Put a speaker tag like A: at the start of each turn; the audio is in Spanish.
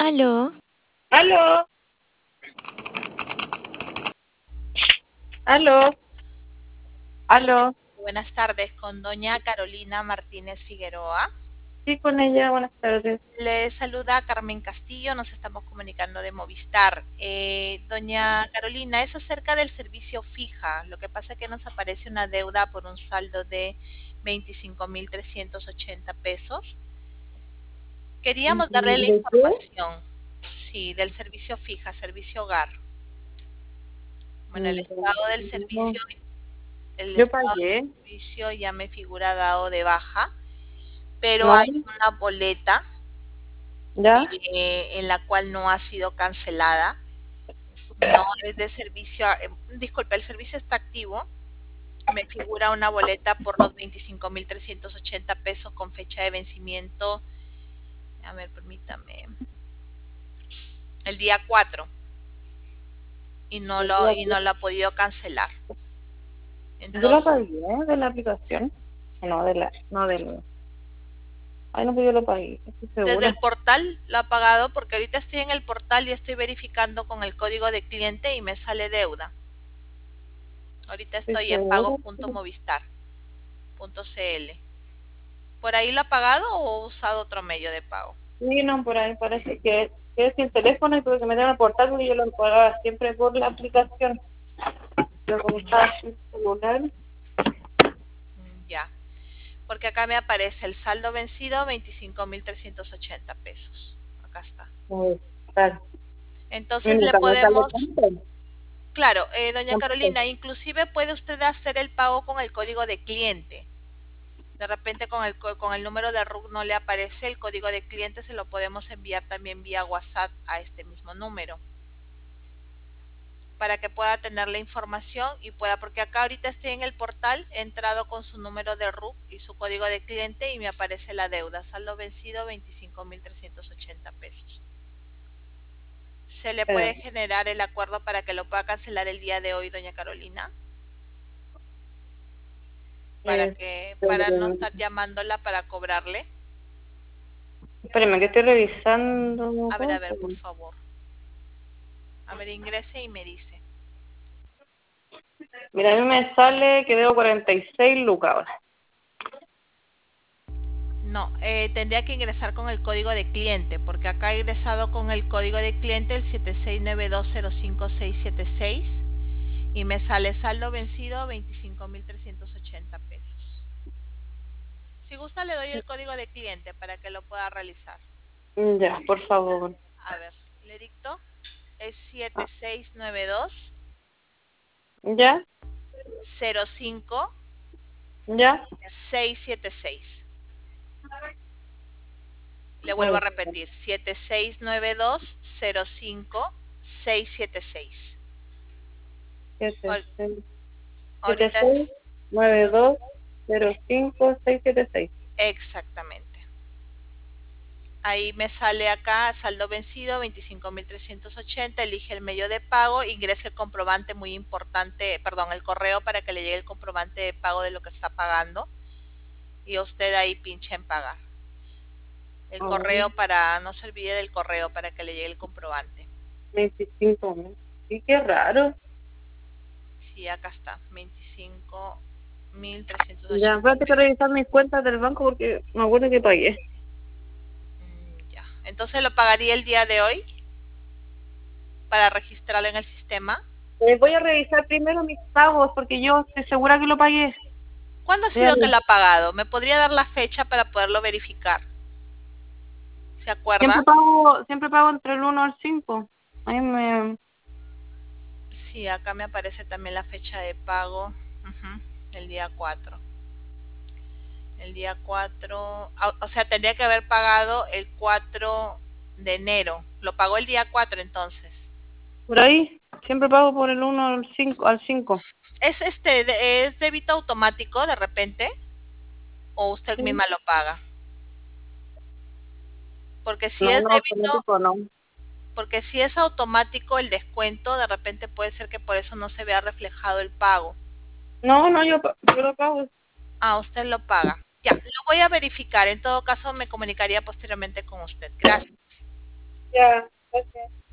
A: Aló,
B: Aló, aló, aló.
C: Buenas tardes, con doña Carolina Martínez Figueroa.
B: Sí, con ella, buenas tardes.
C: Le saluda Carmen Castillo, nos estamos comunicando de Movistar. Doña Carolina, es acerca del servicio fija. Lo que pasa es que nos aparece una deuda por un saldo de 25.380 pesos. Queríamos darle la
B: ¿De qué?
C: información, sí, del servicio fija, servicio hogar. Bueno,
B: No,
C: el
B: yo
C: estado del
B: pagué,
C: servicio ya me figura dado de baja, pero
B: ¿no?
C: hay una boleta
B: ¿Ya?
C: en la cual no ha sido cancelada. No es de servicio, disculpe, el servicio está activo. Me figura una boleta por los 25.380 pesos con fecha de vencimiento. A ver, permítame. El día 4 y no lo ha podido cancelar.
B: Yo la
C: Entonces,
B: pagué de la aplicación. No, no Ay, no, pues yo lo pagué, estoy
C: desde
B: segura.
C: el portal lo ha pagado porque ahorita estoy en el portal y estoy verificando con el código de cliente y me sale deuda. Ahorita
B: Estoy
C: estoy en
B: segura.
C: pagos.movistar.cl. ¿Por ahí lo ha pagado o ha usado otro medio de pago?
B: Sí, no, por ahí parece que es sin teléfono y tuve que meterme al portal porque yo lo pagaba siempre por la aplicación. Pero como estaba sin celular,
C: Ya, porque acá me aparece el saldo vencido 25.380 pesos. Acá está.
B: no, tal. Y
C: Entonces le
B: nunca me sale
C: podemos,
B: tanto.
C: claro, doña
B: Tampoco.
C: Carolina, inclusive puede usted hacer el pago con el código de cliente. De repente con el número de RUC no le aparece el código de cliente, se lo podemos enviar también vía WhatsApp a este mismo número para que pueda tener la información y pueda, porque acá ahorita estoy en el portal, he entrado con su número de RUC y su código de cliente y me aparece la deuda, saldo vencido 25.380 pesos. ¿Se le
B: Pero,
C: puede generar el acuerdo para que lo pueda cancelar el día de hoy, doña Carolina? Para no
B: este,
C: estar llamándola para cobrarle.
B: espérame, que estoy revisando.
C: A ver, por favor. A ver, ingrese y me dice.
B: Mira, a mí me sale que debo 46 lucas ahora.
C: No, tendría que ingresar con el código de cliente, porque acá he ingresado con el código de cliente el 76920566 y me sale saldo vencido 25.380 pesos. Si gusta le doy el código de cliente para que lo pueda realizar.
B: Ya, por favor.
C: A ver, le dicto. Es 7692
B: Ya,
C: 05
B: ya.
C: 676. Le vuelvo a
B: Bueno,
C: repetir, 769205 676.
B: 76,
C: Ahorita
B: 76,
C: es
B: 92, 05, 676.
C: exactamente. Ahí me sale acá saldo vencido 25.380, elige el medio de pago, ingrese el comprobante muy importante, perdón, el correo para que le llegue el comprobante de pago de lo que está pagando y usted ahí pincha en pagar. El
B: Oh,
C: correo para, no se olvide del correo para que le llegue el comprobante.
B: 25 mil. Sí, qué raro.
C: Sí, acá está, 25.380
B: Ya, voy a tener que
C: pesos.
B: revisar mis cuentas del banco porque me acuerdo que pagué.
C: Ya. Entonces lo pagaría el día de hoy para registrarlo en el sistema.
B: Voy a revisar primero mis pagos porque yo estoy segura que lo pagué.
C: ¿Cuándo ha
B: Voy a
C: sido que lo ha pagado? ¿Me podría dar la fecha para poderlo verificar? ¿Se acuerda?
B: Siempre pago entre el 1 al 5. Ahí me...
C: Sí, acá me aparece también la fecha de pago. Ujú, el día 4. El día 4, o sea, tendría que haber pagado el 4 de enero. Lo pagó el día 4 entonces.
B: Por ahí, siempre pago por el 1 al 5. Al 5.
C: Es débito automático de repente o usted
B: Sí.
C: misma lo paga? Porque si
B: No,
C: es
B: no,
C: débito,
B: automático no.
C: porque si es automático el descuento, de repente puede ser que por eso no se vea reflejado el pago.
B: No, no, yo lo pago.
C: Ah, usted lo paga. Ya, lo voy a verificar. En todo caso, me comunicaría posteriormente con usted. Gracias.
B: Ya, gracias.